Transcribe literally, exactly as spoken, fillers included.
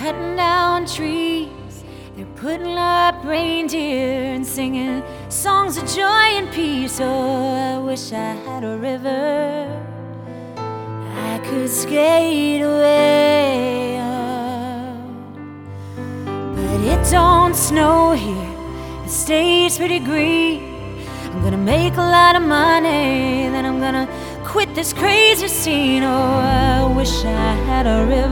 cutting down trees, they're putting up reindeer and singing songs of joy and peace. Oh, I wish I had a river I could skate away on. But it don't snow here, it stays pretty green. I'm gonna make a lot of money, then I'm gonna quit this crazy scene. Oh, I wish I had a river